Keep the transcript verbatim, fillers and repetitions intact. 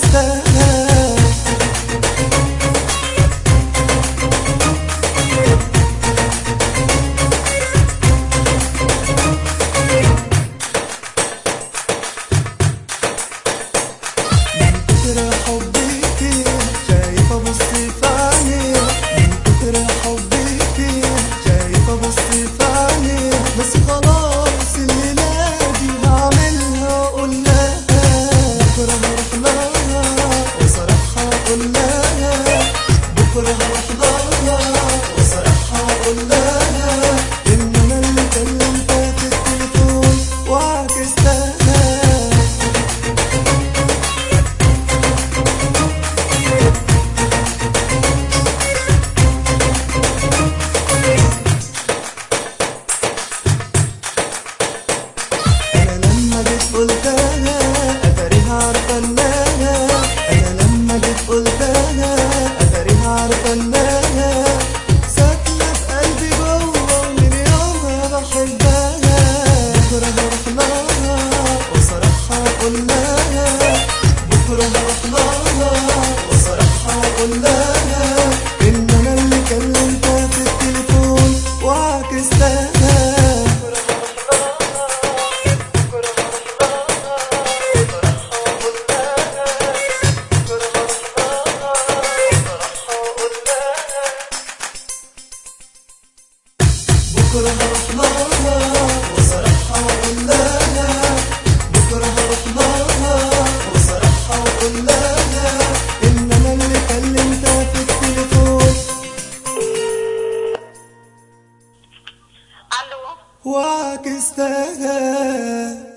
وعكستها. بس خلاص الليلة دي هعملها وأقول لها بكرة هروح لها وصراحة أقول لها بكرة هروح لها وصراحة أقول لها إن أنا اللي كلمتها في التليفون وعكستها. قلتها أتاريها عارفة إنها، أنا لما جيت قلتها أتاريها عارفة إنها ساكنة في قلبي جوه ومن يومها بحبها. بكرة هروح لها وصراحة أقول لها بكرة هروح لها وصراحة أقول لها إن أنا اللي كلمتها في التليفون وعكستها. بكرة هروح لها وصراحة أقول لها بكرة هروح لها وصراحة أقول لها إن أنا اللي كلمتها في التليفون. ألو وعكستها.